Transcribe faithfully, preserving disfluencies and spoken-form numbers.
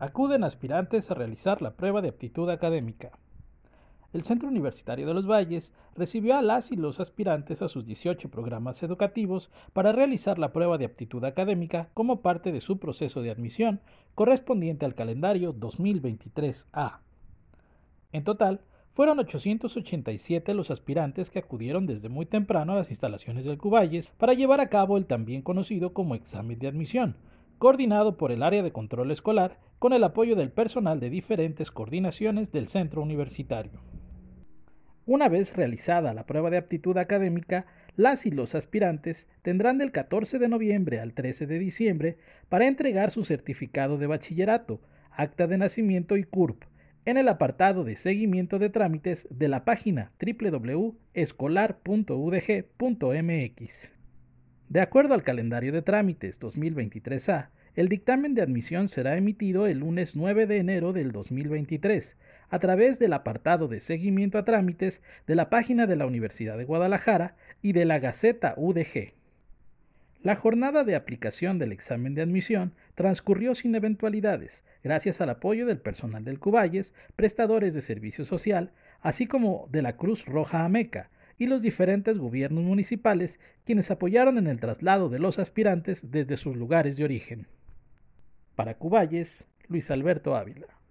Acuden aspirantes a realizar la prueba de aptitud académica. El Centro Universitario de los Valles recibió a las y los aspirantes a sus dieciocho programas educativos para realizar la prueba de aptitud académica como parte de su proceso de admisión correspondiente al calendario dos mil veintitrés A. En total, fueron ochocientos ochenta y siete los aspirantes que acudieron desde muy temprano a las instalaciones del Cuballes para llevar a cabo el también conocido como examen de admisión, coordinado por el área de control escolar con el apoyo del personal de diferentes coordinaciones del centro universitario. Una vez realizada la prueba de aptitud académica, las y los aspirantes tendrán del catorce de noviembre al trece de diciembre para entregar su certificado de bachillerato, acta de nacimiento y C U R P en el apartado de seguimiento de trámites de la página doble u doble u doble u punto escolar punto u d g punto m x. De acuerdo al calendario de trámites dos mil veintitrés A, el dictamen de admisión será emitido el lunes nueve de enero del dos mil veintitrés a través del apartado de seguimiento a trámites de la página de la Universidad de Guadalajara y de la Gaceta U D G. La jornada de aplicación del examen de admisión transcurrió sin eventualidades, gracias al apoyo del personal del Cuballes, prestadores de servicio social, así como de la Cruz Roja Ameca y los diferentes gobiernos municipales, quienes apoyaron en el traslado de los aspirantes desde sus lugares de origen. Para Cuballes, Luis Alberto Ávila.